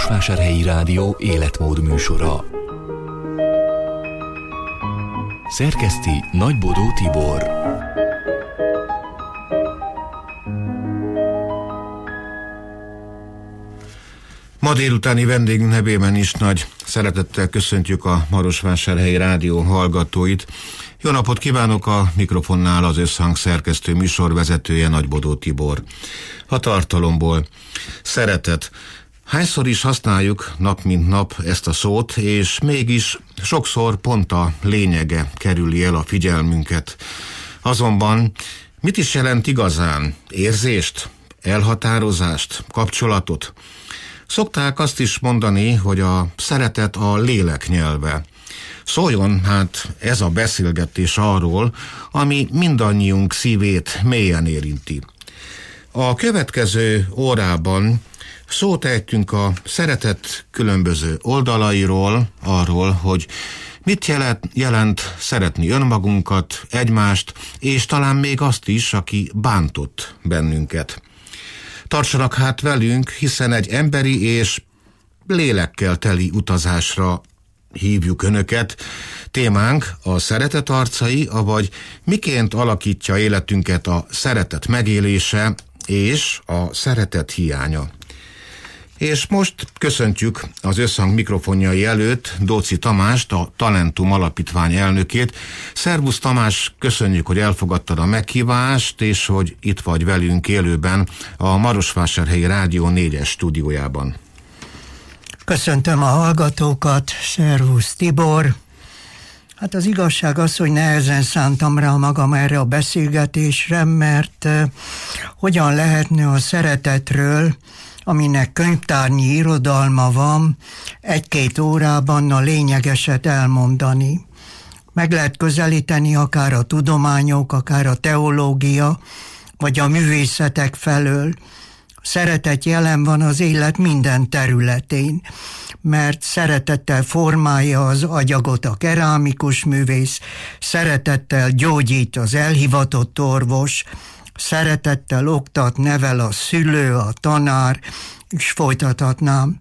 Marosvásárhelyi Rádió életmód műsora. Szerkeszti Nagybodó Tibor. Ma délutáni vendégünk nevében is nagy szeretettel köszöntjük a Marosvásárhelyi Rádió hallgatóit. Jó napot kívánok, a mikrofonnál az Összhang szerkesztő műsorvezetője, Nagybodó Tibor. A tartalomból: szeretet. Hányszor is használjuk nap mint nap ezt a szót, és mégis sokszor pont a lényege kerüli el a figyelmünket. Azonban mit is jelent igazán? Érzést? Elhatározást? Kapcsolatot? Szokták azt is mondani, hogy a szeretet a lélek nyelve. Szóljon hát ez a beszélgetés arról, ami mindannyiunk szívét mélyen érinti. A következő órában szót ejtünk a szeretet különböző oldalairól, arról, hogy mit jelent szeretni önmagunkat, egymást, és talán még azt is, aki bántott bennünket. Tartsanak hát velünk, hiszen egy emberi és lélekkel teli utazásra hívjuk Önöket. Témánk a szeretet arcai, avagy miként alakítja életünket a szeretet megélése és a szeretet hiánya. És most köszöntjük az Összhang mikrofonjai előtt Dóczy Tamást, a Talentum Alapítvány elnökét. Szervusz Tamás, köszönjük, hogy elfogadtad a meghívást, és hogy itt vagy velünk élőben a Marosvásárhelyi Rádió 4-es stúdiójában. Köszöntöm a hallgatókat, szervusz Tibor. Hát az igazság az, hogy nehezen szántam rá magam erre a beszélgetésre, mert hogyan lehetne a szeretetről, aminek könyvtárnyi irodalma van, egy-két órában a lényegeset elmondani. Meg lehet közelíteni akár a tudományok, akár a teológia, vagy a művészetek felől. Szeretet jelen van az élet minden területén, mert szeretettel formálja az agyagot a kerámikus művész, szeretettel gyógyít az elhivatott orvos, szeretettel oktat, nevel a szülő, a tanár, és folytathatnám.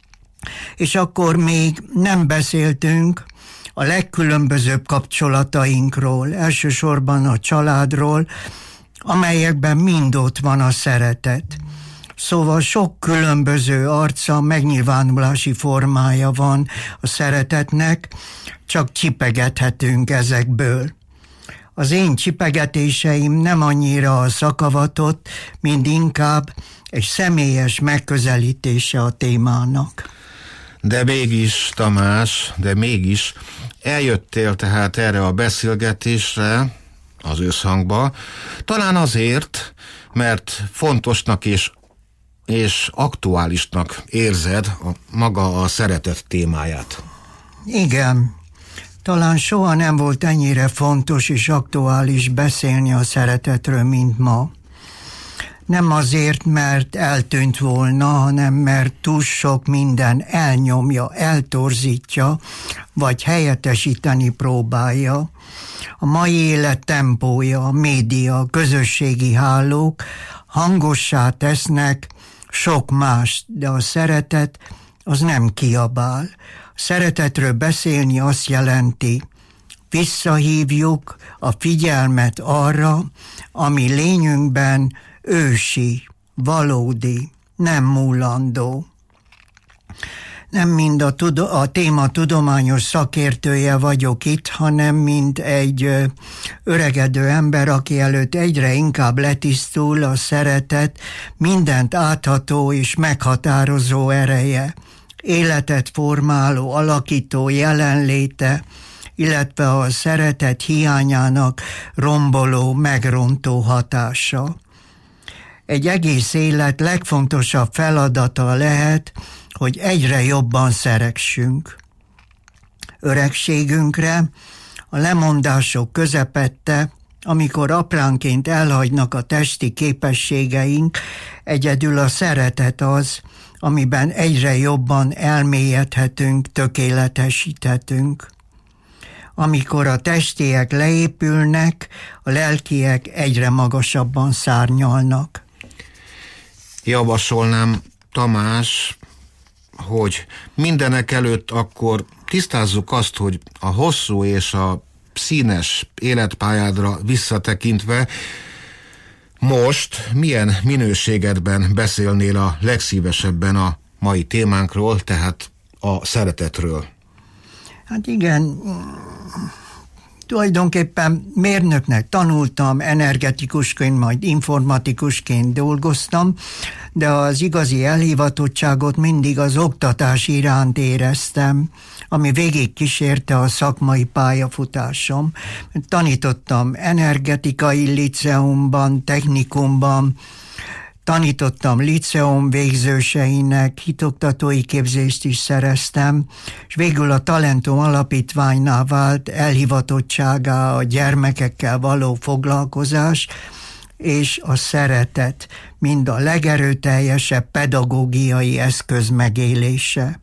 És akkor még nem beszéltünk a legkülönbözőbb kapcsolatainkról, elsősorban a családról, amelyekben mind ott van a szeretet. Szóval sok különböző arca, megnyilvánulási formája van a szeretetnek, csak csipegethetünk ezekből. Az én csipegetéseim nem annyira a szakavatott, mint inkább egy személyes megközelítése a témának. De mégis, Tamás, eljöttél tehát erre a beszélgetésre, az Összhangba, talán azért, mert fontosnak és aktuálisnak érzed maga a szeretet témáját. Igen. Talán soha nem volt ennyire fontos és aktuális beszélni a szeretetről, mint ma. Nem azért, mert eltűnt volna, hanem mert túl sok minden elnyomja, eltorzítja, vagy helyettesíteni próbálja. A mai élet tempója, a média, a közösségi hálók hangossá tesznek sok mást, de a szeretet az nem kiabál. Szeretetről beszélni azt jelenti, visszahívjuk a figyelmet arra, ami lényünkben ősi, valódi, nem múlandó. Nem mind a téma tudományos szakértője vagyok itt, hanem mint egy öregedő ember, aki előtt egyre inkább letisztul a szeretet mindent átható és meghatározó ereje, életet formáló, alakító jelenléte, illetve a szeretet hiányának romboló, megrontó hatása. Egy egész élet legfontosabb feladata lehet, hogy egyre jobban szeressünk. Öregségünkre, a lemondások közepette, amikor apránként elhagynak a testi képességeink, egyedül a szeretet az, amiben egyre jobban elmélyedhetünk, tökéletesíthetünk. Amikor a testiek leépülnek, a lelkiek egyre magasabban szárnyalnak. Javasolnám, Tamás, hogy mindenek előtt akkor tisztázzuk azt, hogy a hosszú és a színes életpályádra visszatekintve most milyen minőségedben beszélnél a legszívesebben a mai témánkról, tehát a szeretetről? Hát igen, tulajdonképpen mérnöknek tanultam, energetikusként, majd informatikusként dolgoztam, de az igazi elhivatottságot mindig az oktatás iránt éreztem, ami végig kísérte a szakmai pályafutásom. Tanítottam energetikai liceumban, technikumban, tanítottam liceum végzőseinek, hitoktatói képzést is szereztem, és végül a Talentum Alapítványnál vált elhivatottságá a gyermekekkel való foglalkozás, és a szeretet, mind a legerőteljesebb pedagógiai eszköz megélése.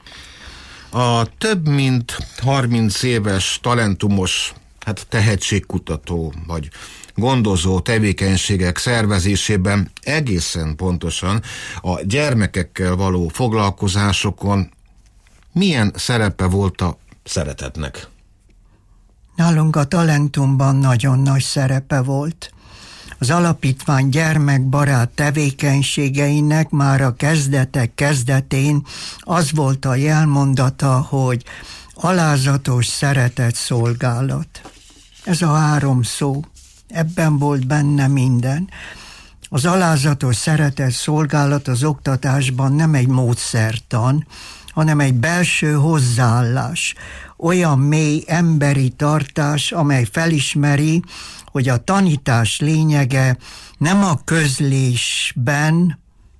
A több mint 30 éves talentumos, tehetségkutató vagy gondozó tevékenységek szervezésében egészen pontosan a gyermekekkel való foglalkozásokon milyen szerepe volt a szeretetnek? Nálunk a Talentumban nagyon nagy szerepe volt. Az alapítvány gyermekbarát tevékenységeinek már a kezdetek kezdetén az volt a jelmondata, hogy alázatos szeretet szolgálat. Ez a 3 szó, ebben volt benne minden. Az alázatos szeretet szolgálat az oktatásban nem egy módszertan, hanem egy belső hozzáállás, olyan mély emberi tartás, amely felismeri, hogy a tanítás lényege nem a közlésben,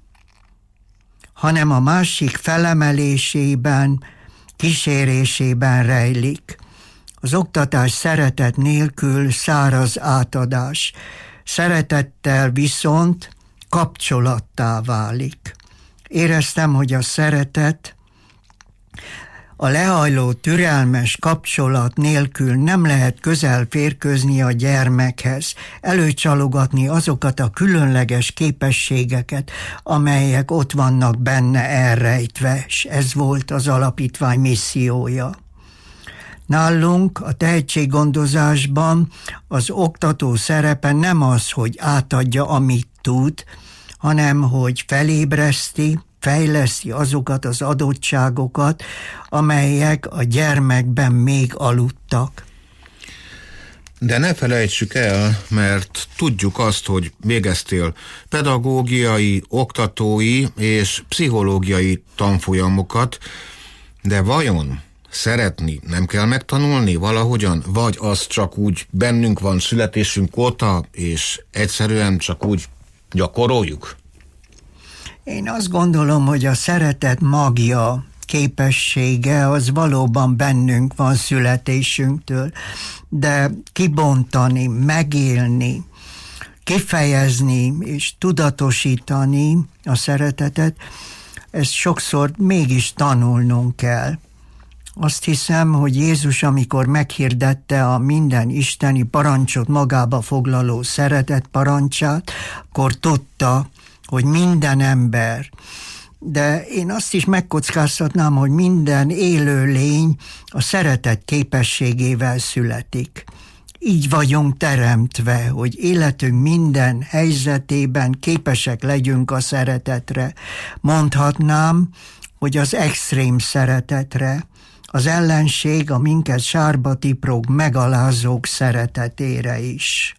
hanem a másik felemelésében, kísérésében rejlik. Az oktatás szeretet nélkül száraz átadás, szeretettel viszont kapcsolattá válik. Éreztem, hogy a szeretet, a lehajló türelmes kapcsolat nélkül nem lehet közel férkőzni a gyermekhez, előcsalogatni azokat a különleges képességeket, amelyek ott vannak benne elrejtve, és ez volt az alapítvány missziója. Nálunk a tehetséggondozásban az oktató szerepe nem az, hogy átadja, amit tud, hanem hogy felébreszti, fejleszti azokat az adottságokat, amelyek a gyermekben még aludtak. De ne felejtsük el, mert tudjuk azt, hogy végeztél pedagógiai, oktatói és pszichológiai tanfolyamokat, de vajon szeretni nem kell megtanulni valahogyan, vagy az csak úgy bennünk van születésünk óta, és egyszerűen csak úgy gyakoroljuk? Én azt gondolom, hogy a szeretet magja, képessége az valóban bennünk van születésünktől, de kibontani, megélni, kifejezni és tudatosítani a szeretetet, ezt sokszor mégis tanulnunk kell. Azt hiszem, hogy Jézus, amikor meghirdette a minden isteni parancsot magába foglaló szeretet parancsát, akkor tudta, hogy minden ember, de én azt is megkockáztatnám, hogy minden élő lény a szeretet képességével születik. Így vagyunk teremtve, hogy életünk minden helyzetében képesek legyünk a szeretetre. Mondhatnám, hogy az extrém szeretetre, az ellenség a minket sárba tiprog megalázók szeretetére is.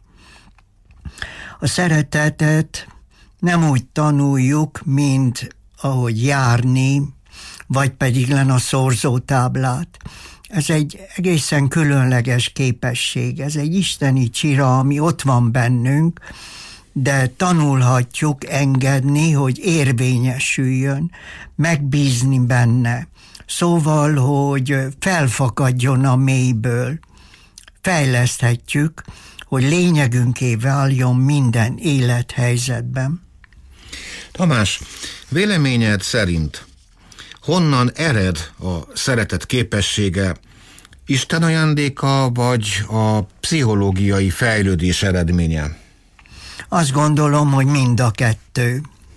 A szeretetet nem úgy tanuljuk, mint ahogy járni, vagy pedig len a szorzótáblát. Ez egy egészen különleges képesség, ez egy isteni csira, ami ott van bennünk, de tanulhatjuk engedni, hogy érvényesüljön, megbízni benne. Szóval, hogy felfakadjon a mélyből. Fejleszthetjük, hogy lényegünké váljon minden élethelyzetben. Tamás, véleményed szerint honnan ered a szeretet képessége? Isten ajándéka, vagy a pszichológiai fejlődés eredménye? Azt gondolom, hogy mind a kettő.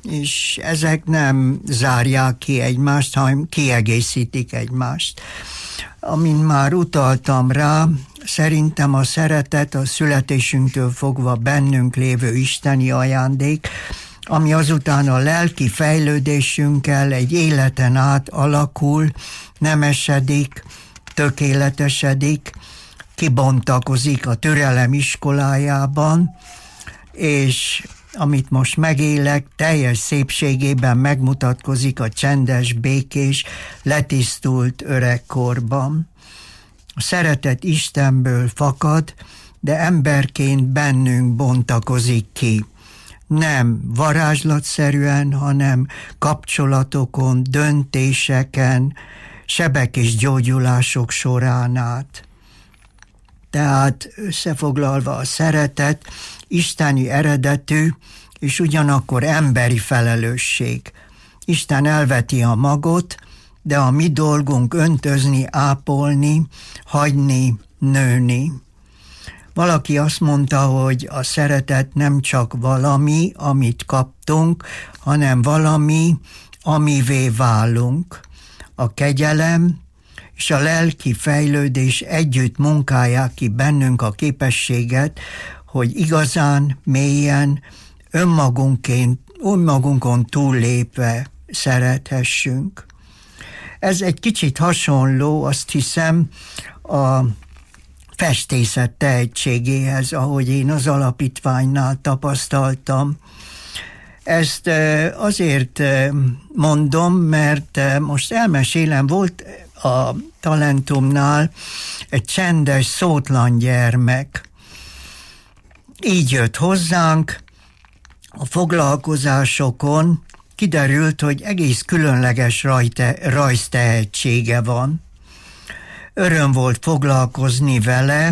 és ezek nem zárják ki egymást, hanem kiegészítik egymást. Amint már utaltam rá, szerintem a szeretet a születésünktől fogva bennünk lévő isteni ajándék, ami azután a lelki fejlődésünkkel egy életen át alakul, nemesedik, tökéletesedik, kibontakozik a türelem iskolájában, és amit most megélek, teljes szépségében megmutatkozik a csendes, békés, letisztult öregkorban. A szeretet Istenből fakad, de emberként bennünk bontakozik ki. Nem varázslatszerűen, hanem kapcsolatokon, döntéseken, sebek és gyógyulások során át. Tehát összefoglalva a szeretet isteni eredetű, és ugyanakkor emberi felelősség. Isten elveti a magot, de a mi dolgunk öntözni, ápolni, hagyni, nőni. Valaki azt mondta, hogy a szeretet nem csak valami, amit kaptunk, hanem valami, amivé válunk. A kegyelem és a lelki fejlődés együtt munkálják ki bennünk a képességet, hogy igazán, mélyen, önmagunkon túllépve szerethessünk. Ez egy kicsit hasonló, azt hiszem, a festészet tehetségéhez, ahogy én az alapítványnál tapasztaltam. Ezt azért mondom, mert most elmesélem, volt a Talentumnál egy csendes, szótlan gyermek. Így jött hozzánk, a foglalkozásokon kiderült, hogy egész különleges rajztehetsége van. Öröm volt foglalkozni vele,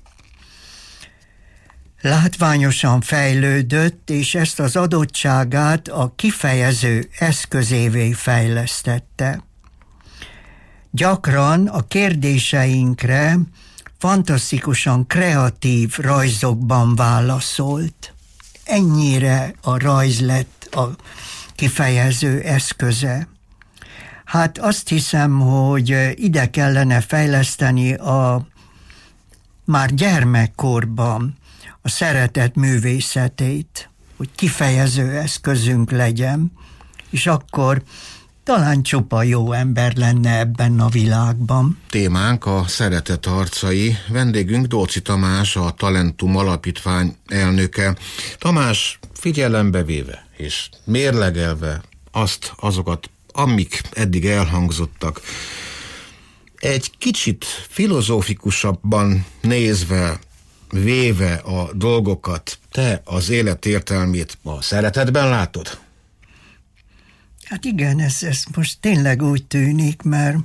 látványosan fejlődött, és ezt az adottságát a kifejező eszközévé fejlesztette. Gyakran a kérdéseinkre fantasztikusan kreatív rajzokban válaszolt. Ennyire a rajz lett a kifejező eszköze. Hát azt hiszem, hogy ide kellene fejleszteni a már gyermekkorban a szeretet művészetét, hogy kifejező eszközünk legyen, és akkor talán csupa jó ember lenne ebben a világban. Témánk a szeretet arcai. Vendégünk Dóczy Tamás, a Talentum Alapítvány elnöke. Tamás, figyelembe véve és mérlegelve azokat, amik eddig elhangzottak, egy kicsit filozófikusabban nézve, véve a dolgokat, te az élet értelmét a szeretetben látod? Hát igen, ez most tényleg úgy tűnik, mert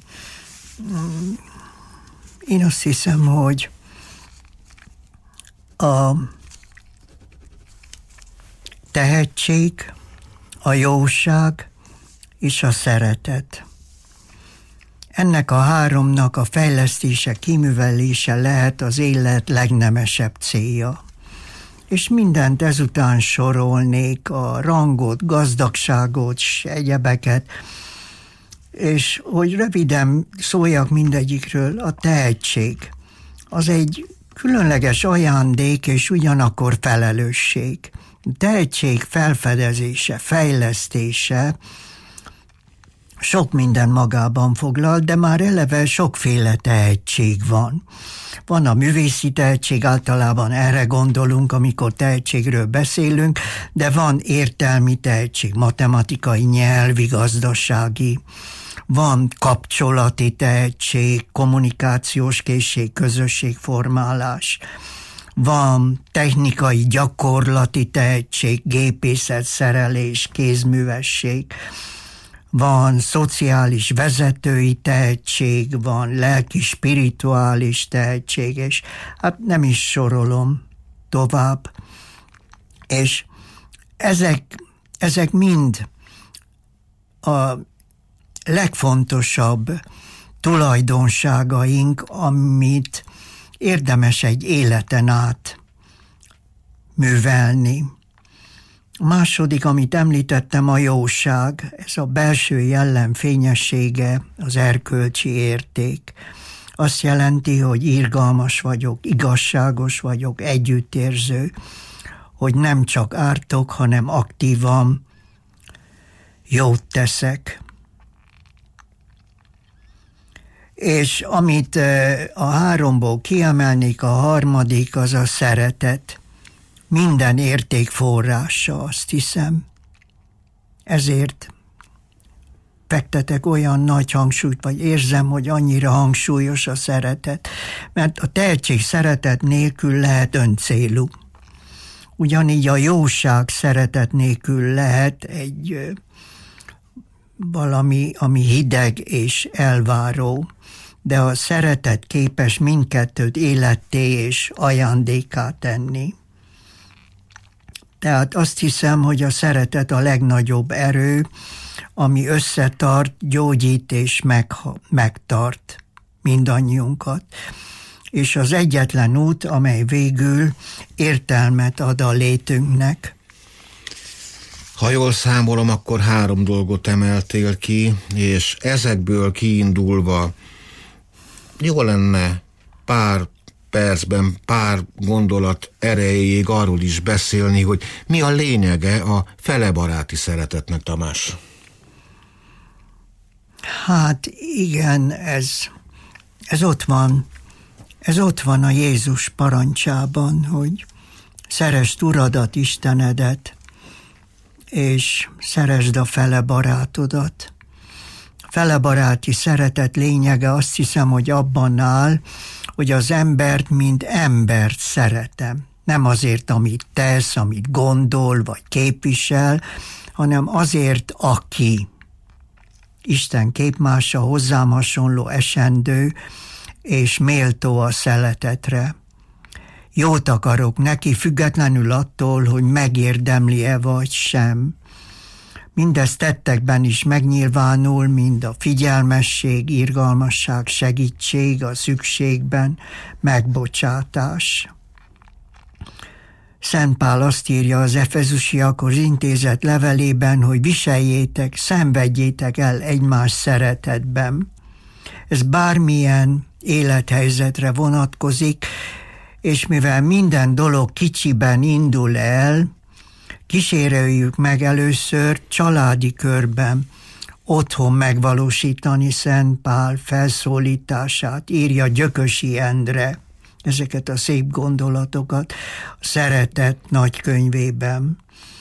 én azt hiszem, hogy a tehetség, a jóság és a szeretet. Ennek a háromnak a fejlesztése, kiművelése lehet az élet legnemesebb célja. És mindent ezután sorolnék, a rangot, gazdagságot, s egyebeket, és hogy röviden szóljak mindegyikről, a tehetség. Az egy különleges ajándék, és ugyanakkor felelősség. A tehetség felfedezése, fejlesztése sok minden magában foglal, de már eleve sokféle tehetség van. Van a művészi tehetség, általában erre gondolunk, amikor tehetségről beszélünk, de van értelmi tehetség, matematikai, nyelvi, gazdasági, van kapcsolati tehetség, kommunikációs készség, közösségformálás, van technikai, gyakorlati tehetség, gépészet, szerelés, kézművesség, van szociális vezetői tehetség, van lelki, spirituális tehetség, és hát nem is sorolom tovább. És ezek mind a legfontosabb tulajdonságaink, amit érdemes egy életen át művelni. A második, amit említettem, a jóság. Ez a belső jellem fényessége, az erkölcsi érték. Azt jelenti, hogy irgalmas vagyok, igazságos vagyok, együttérző, hogy nem csak ártok, hanem aktívan jót teszek. És amit a háromból kiemelnék, a harmadik, az a szeretet. Minden érték forrása, azt hiszem. Ezért fektetek olyan nagy hangsúlyt, vagy érzem, hogy annyira hangsúlyos a szeretet, mert a tehetség szeretet nélkül lehet öncélú. Ugyanígy a jóság szeretet nélkül lehet egy valami, ami hideg és elváró, de a szeretet képes mindkettőt életté és ajándékká tenni. Tehát azt hiszem, hogy a szeretet a legnagyobb erő, ami összetart, gyógyít és megtart mindannyiunkat. És az egyetlen út, amely végül értelmet ad a létünknek. Ha jól számolom, akkor 3 dolgot emeltél ki, és ezekből kiindulva jó lenne pár percben, pár gondolat erejéig arról is beszélni, hogy mi a lényege a felebaráti szeretetnek, Tamás? Hát igen, ez ott van. Ez ott van a Jézus parancsában, hogy szeresd Uradat, Istenedet, és szeresd a fele barátodat. A fele baráti szeretet lényege, azt hiszem, hogy abban áll, hogy az embert, mint embert szeretem. Nem azért, amit tesz, amit gondol, vagy képvisel, hanem azért, aki. Isten képmása, hozzám hasonló, esendő, és méltó a szeretetre. Jót akarok neki, függetlenül attól, hogy megérdemli-e vagy sem. Mindez tettekben is megnyilvánul, mind a figyelmesség, irgalmasság, segítség, a szükségben, megbocsátás. Szent Pál azt írja az Efezusiakhoz intézett levelében, hogy viseljétek, szenvedjétek el egymás szeretetben. Ez bármilyen élethelyzetre vonatkozik, és mivel minden dolog kicsiben indul el, kíséreljük meg először családi körben, otthon megvalósítani Szent Pál felszólítását, írja Gyökösi Endre ezeket a szép gondolatokat a Szeretet nagykönyvében.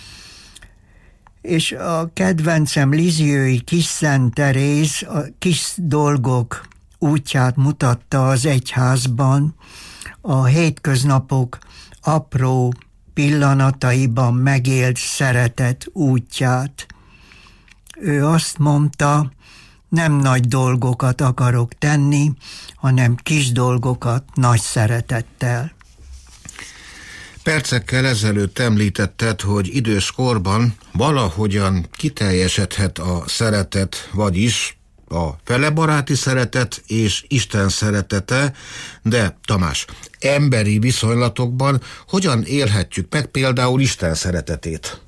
És a kedvencem Lisieux-i Kis Szent Teréz a kis dolgok útját mutatta az egyházban, a hétköznapok apró pillanataiban megélt szeretet útját. Ő azt mondta, nem nagy dolgokat akarok tenni, hanem kis dolgokat nagy szeretettel. Percekkel ezelőtt említetted, hogy időskorban valahogyan kiteljesedhet a szeretet, vagyis a felebaráti szeretet és Isten szeretete, de Tamás, emberi viszonylatokban hogyan élhetjük meg például Isten szeretetét?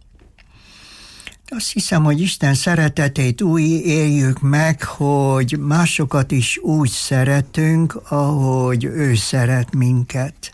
Azt hiszem, hogy Isten szeretetét úgy éljük meg, hogy másokat is úgy szeretünk, ahogy ő szeret minket.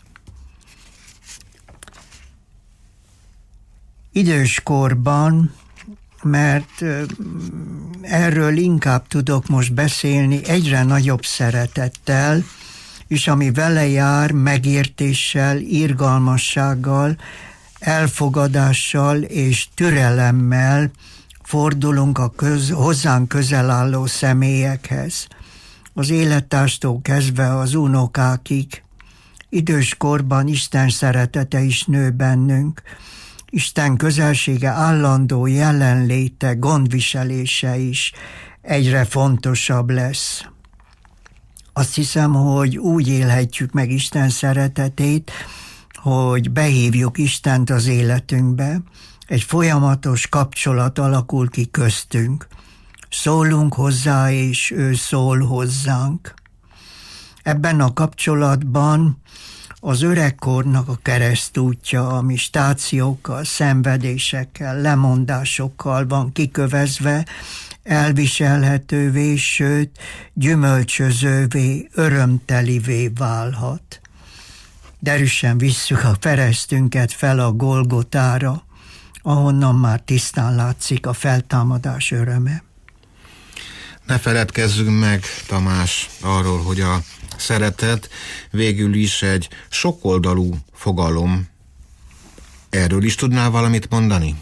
Időskorban, mert erről inkább tudok most beszélni, egyre nagyobb szeretettel, és ami vele jár, megértéssel, irgalmassággal, elfogadással és türelemmel fordulunk a hozzánk közel álló személyekhez. Az élettárstól kezdve az unokákig. Időskorban Isten szeretete is nő bennünk. Isten közelsége, állandó jelenléte, gondviselése is egyre fontosabb lesz. Azt hiszem, hogy úgy élhetjük meg Isten szeretetét, hogy behívjuk Istent az életünkbe, egy folyamatos kapcsolat alakul ki köztünk. Szólunk hozzá, és ő szól hozzánk. Ebben a kapcsolatban az öregkornak a keresztútja, ami stációkkal, szenvedésekkel, lemondásokkal van kikövezve, elviselhetővé, sőt, gyümölcsözővé, örömtelivé válhat. Derűsen visszük a keresztünket fel a Golgotára, ahonnan már tisztán látszik a feltámadás öröme. Ne feledkezzünk meg, Tamás, arról, hogy a szeretet végül is egy sokoldalú fogalom. Erről is tudnál valamit mondani?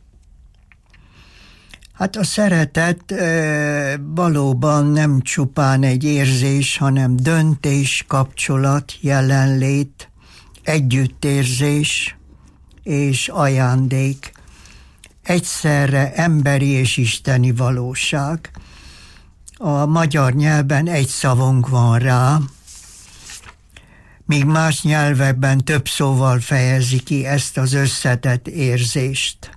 Hát a szeretet valóban nem csupán egy érzés, hanem döntés, kapcsolat, jelenlét, együttérzés és ajándék. Egyszerre emberi és isteni valóság. A magyar nyelven egy szavunk van rá, míg más nyelvekben több szóval fejezi ki ezt az összetett érzést.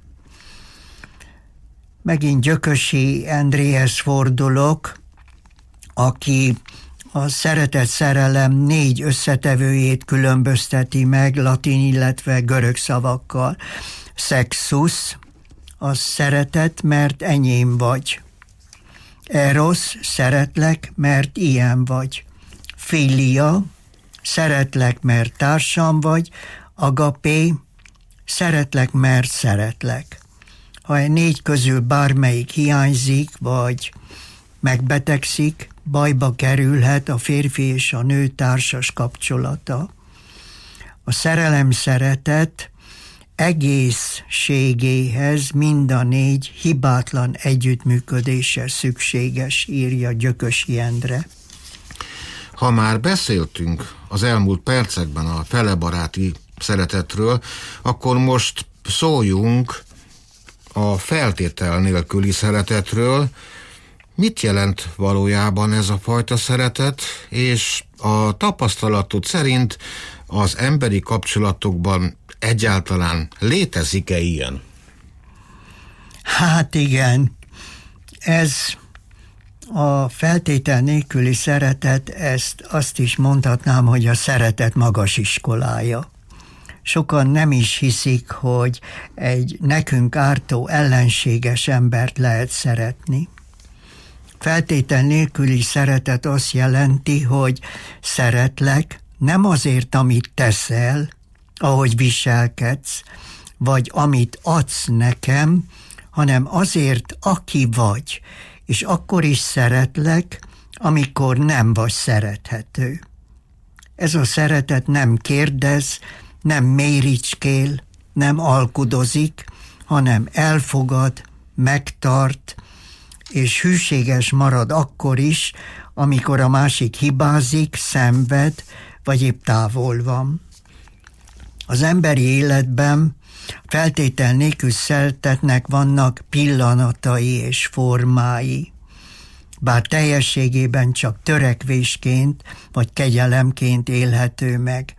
Megint Gyökösi Endréhez fordulok, aki a szeretet-szerelem 4 összetevőjét különbözteti meg latin, illetve görög szavakkal. Szexus, az szeretet, mert enyém vagy. Eros, szeretlek, mert ilyen vagy. Filia, szeretlek, mert társam vagy. Agapé, szeretlek, mert szeretlek. Ha a 4 közül bármelyik hiányzik, vagy megbetegszik, bajba kerülhet a férfi és a nő társas kapcsolata. A szerelem-szeretet egészségéhez mind a 4 hibátlan együttműködése szükséges, írja Gyökösi Endre. Ha már beszéltünk az elmúlt percekben a felebaráti szeretetről, akkor most szóljunk a feltétel nélküli szeretetről. Mit jelent valójában ez a fajta szeretet, és a tapasztalatod szerint az emberi kapcsolatokban egyáltalán létezik-e ilyen? Hát igen, ez a feltétel nélküli szeretet, azt is mondhatnám, hogy a szeretet magas iskolája. Sokan nem is hiszik, hogy egy nekünk ártó ellenséges embert lehet szeretni. Feltétel nélküli szeretet azt jelenti, hogy szeretlek nem azért, amit teszel, ahogy viselkedsz, vagy amit adsz nekem, hanem azért, aki vagy, és akkor is szeretlek, amikor nem vagy szerethető. Ez a szeretet nem kérdez, nem méricskél, nem alkudozik, hanem elfogad, megtart, és hűséges marad akkor is, amikor a másik hibázik, szenved, vagy épp távol van. Az emberi életben feltétel nélkül szeretetnek vannak pillanatai és formái, bár teljességében csak törekvésként vagy kegyelemként élhető meg.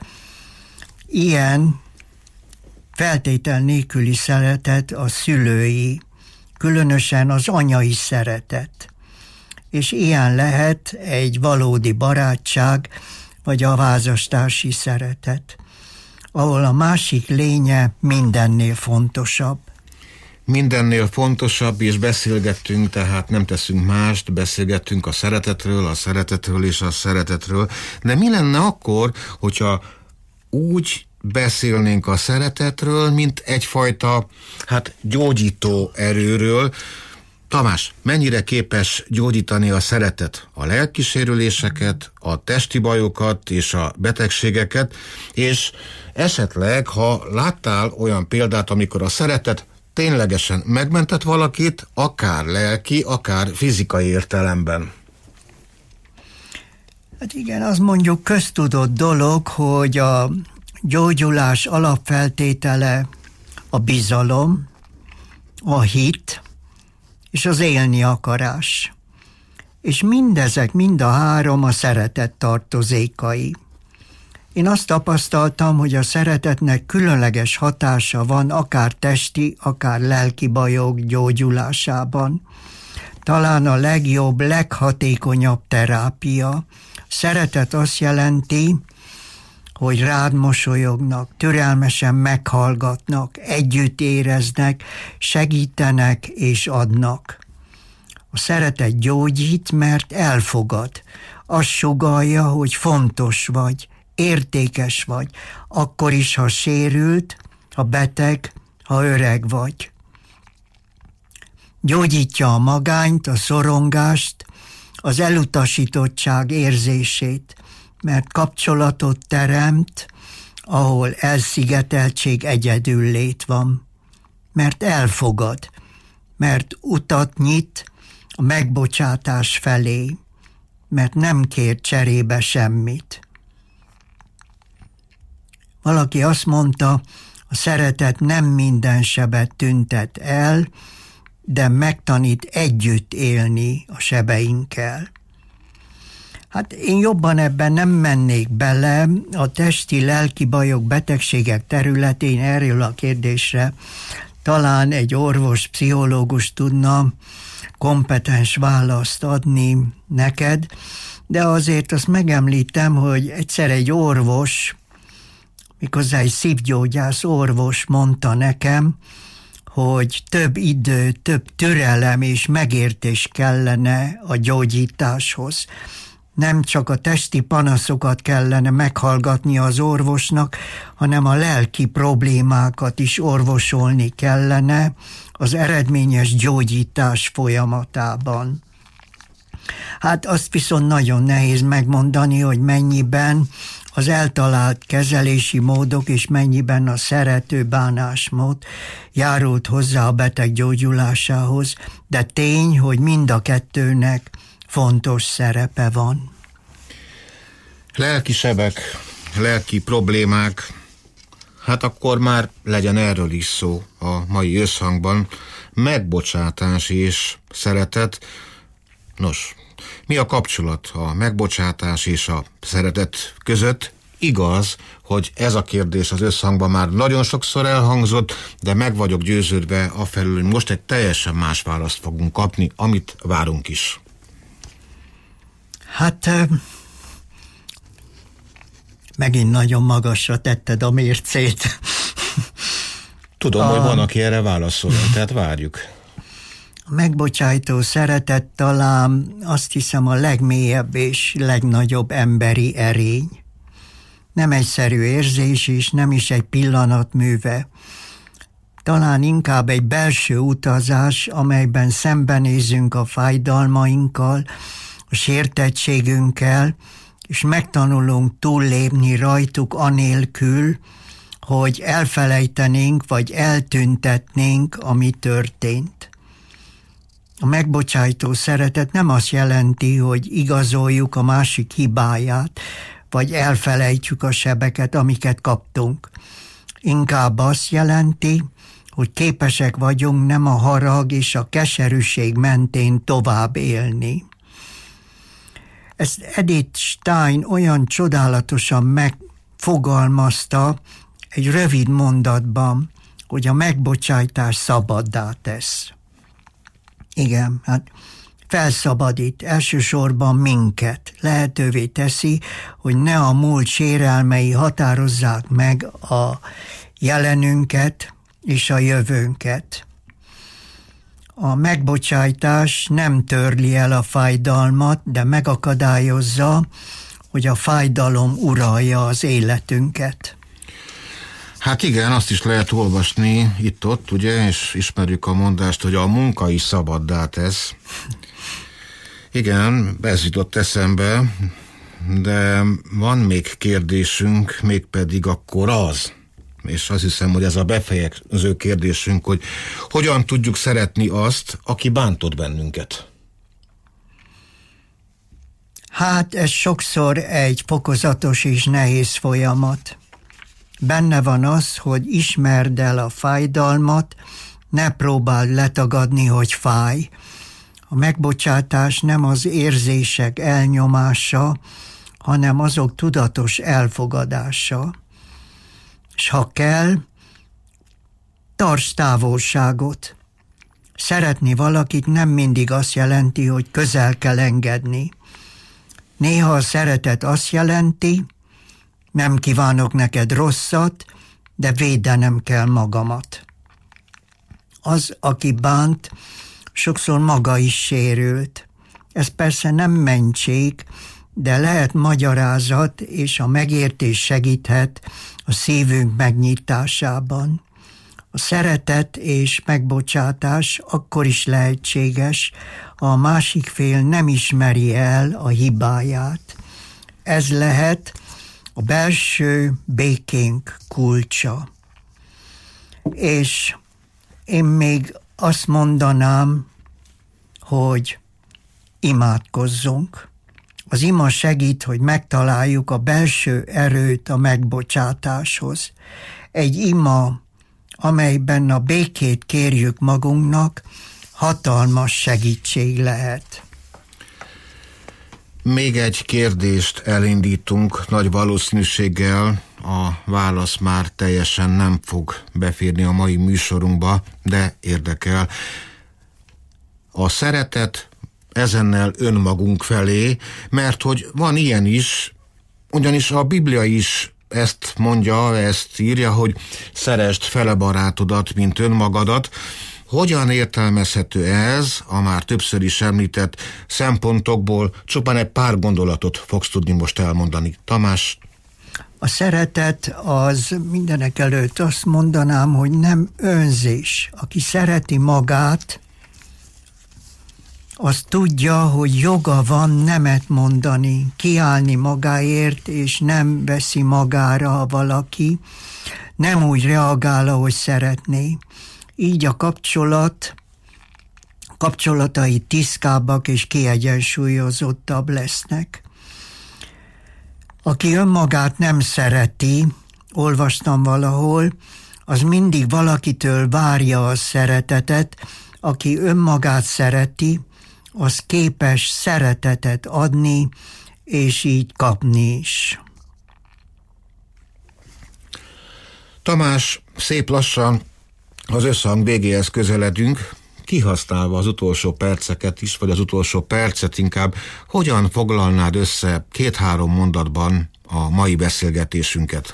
Ilyen feltétel nélküli szeretet a szülői, különösen az anyai szeretet. És ilyen lehet egy valódi barátság, vagy a házastársi szeretet, ahol a másik lénye mindennél fontosabb. Mindennél fontosabb, és beszélgettünk, tehát nem teszünk mást, beszélgettünk a szeretetről és a szeretetről. De mi lenne akkor, hogyha úgy beszélnénk a szeretetről, mint egyfajta, gyógyító erőről? Tamás, mennyire képes gyógyítani a szeretet a lelkisérüléseket, a testi bajokat és a betegségeket, és esetleg, ha láttál olyan példát, amikor a szeretet ténylegesen megmentett valakit, akár lelki, akár fizikai értelemben? Hát igen, az mondjuk köztudott dolog, hogy a gyógyulás alapfeltétele a bizalom, a hit és az élni akarás. És mindezek, mind a 3 a szeretet tartozékai. Én azt tapasztaltam, hogy a szeretetnek különleges hatása van akár testi, akár lelki bajok gyógyulásában. Talán a legjobb, leghatékonyabb terápia. Szeretet azt jelenti, hogy rád mosolyognak, türelmesen meghallgatnak, együtt éreznek, segítenek és adnak. A szeretet gyógyít, mert elfogad. Azt sugallja, hogy fontos vagy, értékes vagy, akkor is, ha sérült, ha beteg, ha öreg vagy. Gyógyítja a magányt, a szorongást, az elutasítottság érzését, mert kapcsolatot teremt, ahol elszigeteltség, egyedüllét van. Mert elfogad, mert utat nyit a megbocsátás felé, mert nem kér cserébe semmit. Valaki azt mondta, a szeretet nem minden sebet tüntet el, de megtanít együtt élni a sebeinkkel. Hát én jobban ebben nem mennék bele, a testi-lelki bajok, betegségek területén erről a kérdésre talán egy orvos, pszichológus tudna kompetens választ adni neked, de azért azt megemlítem, hogy egyszer egy orvos, méghozzá egy szívgyógyász orvos mondta nekem, hogy több idő, több türelem és megértés kellene a gyógyításhoz. Nem csak a testi panaszokat kellene meghallgatni az orvosnak, hanem a lelki problémákat is orvosolni kellene az eredményes gyógyítás folyamatában. Hát azt viszont nagyon nehéz megmondani, hogy mennyiben az eltalált kezelési módok és mennyiben a szerető bánásmód járult hozzá a beteg gyógyulásához, de tény, hogy mind a kettőnek fontos szerepe van. Lelki sebek, lelki problémák, hát akkor már legyen erről is szó a mai összhangban. Megbocsátás és szeretet. Nos, mi a kapcsolat a megbocsátás és a szeretet között? Igaz, hogy ez a kérdés az összhangban már nagyon sokszor elhangzott, de meg vagyok győződve afelől, hogy most egy teljesen más választ fogunk kapni, amit várunk is. Hát megint nagyon magasra tetted a mércét. Tudom, hogy van, aki erre válaszol, tehát várjuk. A megbocsájtó szeretet talán azt hiszem a legmélyebb és legnagyobb emberi erény. Nem egyszerű érzés és nem is egy pillanatműve. Talán inkább egy belső utazás, amelyben szembenézünk a fájdalmainkkal, a sértettségünkkel, és megtanulunk túllépni rajtuk anélkül, hogy elfelejtenénk vagy eltüntetnénk, ami történt. A megbocsájtó szeretet nem azt jelenti, hogy igazoljuk a másik hibáját, vagy elfelejtjük a sebeket, amiket kaptunk. Inkább azt jelenti, hogy képesek vagyunk nem a harag és a keserűség mentén tovább élni. Ezt Edith Stein olyan csodálatosan megfogalmazta egy rövid mondatban, hogy a megbocsájtás szabaddá tesz. Igen, hát felszabadít elsősorban minket, lehetővé teszi, hogy ne a múlt sérelmei határozzák meg a jelenünket és a jövőnket. A megbocsájtás nem törli el a fájdalmat, de megakadályozza, hogy a fájdalom uralja az életünket. Hát igen, azt is lehet olvasni itt-ott, ugye, és ismerjük a mondást, hogy a munka is szabaddá tesz. Igen, ez jutott eszembe, de van még kérdésünk, mégpedig akkor az, és azt hiszem, hogy ez a befejező kérdésünk, hogy hogyan tudjuk szeretni azt, aki bántott bennünket. Hát ez sokszor egy fokozatos és nehéz folyamat. Benne van az, hogy ismerd el a fájdalmat, ne próbáld letagadni, hogy fáj. A megbocsátás nem az érzések elnyomása, hanem azok tudatos elfogadása. És ha kell, tarts távolságot. Szeretni valakit nem mindig azt jelenti, hogy közel kell engedni. Néha a szeretet azt jelenti, Nem kívánok neked rosszat, de védenem kell magamat. Az, aki bánt, sokszor maga is sérült. Ez persze nem mentség, de lehet magyarázat, és a megértés segíthet a szívünk megnyitásában. A szeretet és megbocsátás akkor is lehetséges, ha a másik fél nem ismeri el a hibáját. Ez lehet a belső békénk kulcsa. És én még azt mondanám, hogy imádkozzunk. Az ima segít, hogy megtaláljuk a belső erőt a megbocsátáshoz. Egy ima, amelyben a békét kérjük magunknak, hatalmas segítség lehet. Még egy kérdést elindítunk, nagy valószínűséggel a válasz már teljesen nem fog beférni a mai műsorunkba, de érdekel. A szeretet ezennel önmagunk felé, mert hogy van ilyen is, ugyanis a Biblia is ezt mondja, ezt írja, hogy szeresd fele barátodat, mint önmagadat. Hogyan értelmezhető ez a már többször is említett szempontokból? Csupán egy pár gondolatot fogsz tudni most elmondani. Tamás? A szeretet az mindenek előtt azt mondanám, hogy nem önzés. Aki szereti magát, az tudja, hogy joga van nemet mondani, kiállni magáért, és nem veszi magára, ha valaki nem úgy reagál, ahogy szeretné. Így a kapcsolatai tisztábbak és kiegyensúlyozottabb lesznek. Aki önmagát nem szereti, olvastam valahol, az mindig valakitől várja a szeretetet. Aki önmagát szereti, az képes szeretetet adni, és így kapni is. Tamás, szép lassan az összhang végéhez közeledünk, kihasználva az utolsó perceket is, vagy az utolsó percet inkább, hogyan foglalnád össze 2-3 mondatban a mai beszélgetésünket?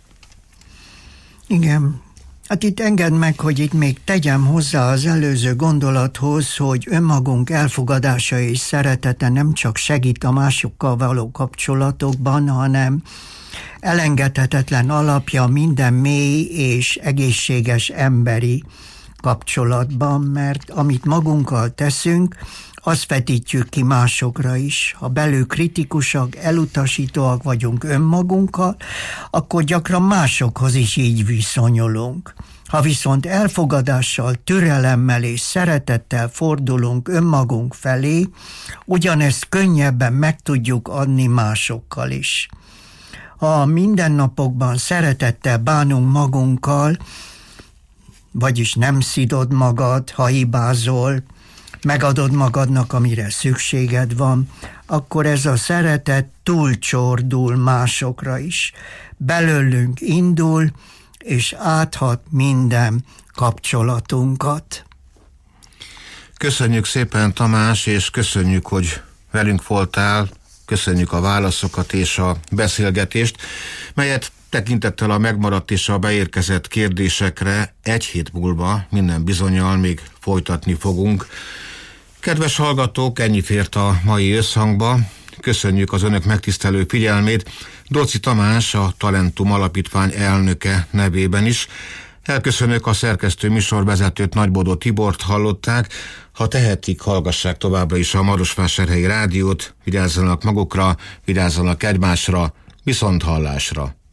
Igen, hát itt engedd meg, hogy itt még tegyem hozzá az előző gondolathoz, hogy önmagunk elfogadása és szeretete nem csak segít a másokkal való kapcsolatokban, hanem elengedhetetlen alapja minden mély és egészséges emberi kapcsolatban, mert amit magunkkal teszünk, azt vetítjük ki másokra is. Ha belül kritikusak, elutasítóak vagyunk önmagunkkal, akkor gyakran másokhoz is így viszonyulunk. Ha viszont elfogadással, türelemmel és szeretettel fordulunk önmagunk felé, ugyanezt könnyebben meg tudjuk adni másokkal is. Ha mindennapokban szeretettel bánunk magunkkal, vagyis nem szidod magad, ha hibázol, megadod magadnak, amire szükséged van, akkor ez a szeretet túlcsordul másokra is. Belőlünk indul, és áthat minden kapcsolatunkat. Köszönjük szépen, Tamás, és köszönjük, hogy velünk voltál, köszönjük a válaszokat és a beszélgetést, melyet tekintettel a megmaradt és a beérkezett kérdésekre 1 hét múlva minden bizonnyal még folytatni fogunk. Kedves hallgatók, ennyi fért a mai összhangba. Köszönjük az önök megtisztelő figyelmét. Dolci Tamás, a Talentum Alapítvány elnöke nevében is. Elköszönök, a szerkesztő műsorvezetőt, Nagybodó Tibort hallották. Ha tehetik, hallgassák továbbra is a Marosvásárhelyi Rádiót, vigyázzanak magukra, vigyázzanak egymásra, viszont hallásra.